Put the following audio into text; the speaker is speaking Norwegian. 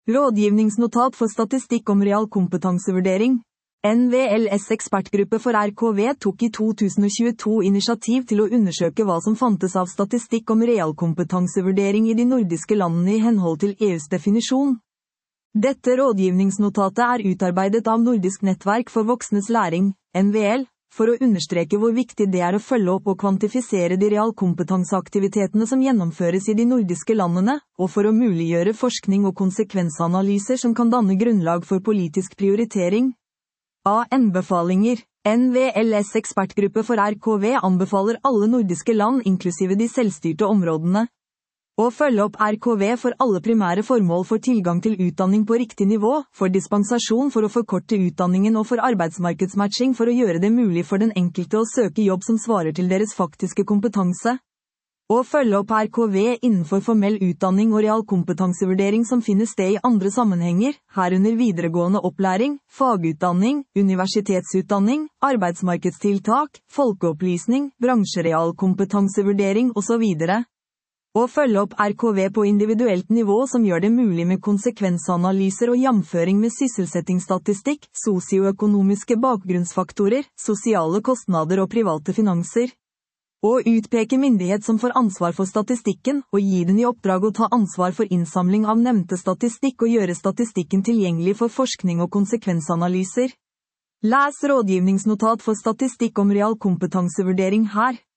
Rådgivningsnotat for statistikk om realkompetansevurdering. NVLs ekspertgruppe for RKV tok i 2022 initiativ til å undersøke hva som fantes av statistikk om realkompetansevurdering i de nordiske landene i henhold til EUs definisjon. Dette rådgivningsnotatet er utarbeidet av Nordisk nettverk for voksnes læring, NVL, for å understreke hvor viktig det er å følge opp og kvantifisere de realkompetanseaktivitetene som gjennomføres i de nordiske landene, og for å muliggjøre forskning og konsekvensanalyser som kan danne grunnlag for politisk prioritering. Anbefalinger. NVLs ekspertgruppe for RKV anbefaler alle nordiske land inklusive de selvstyrte områdene å følge opp RKV for alle primære formål for tilgang til utdanning på riktig nivå, for dispensasjon for å forkorte utdanningen og for arbeidsmarkedsmatching for å gjøre det mulig for den enkelte å søke jobb som svarer til deres faktiske kompetanse. Å følge opp RKV innenfor formell utdanning og realkompetansevurdering som finner sted i andre sammenhenger, herunder videregående opplæring, fagutdanning, universitetsutdanning, arbeidsmarkedstiltak, folkeopplysning, bransjerealkompetansevurdering osv. Å følge opp RKV på individuelt nivå som gjør det mulig med konsekvensanalyser og jamføring med sysselsettingsstatistikk, sosioøkonomiske bakgrunnsfaktorer, sosiale kostnader og private finanser. Å utpeke myndighet som får ansvar for statistikken, og gi den i oppdrag å ta ansvar for innsamling av nevnte statistikk og gjøre statistikken tilgjengelig for forskning og konsekvensanalyser. Les rådgivningsnotat for statistikk om realkompetansevurdering her.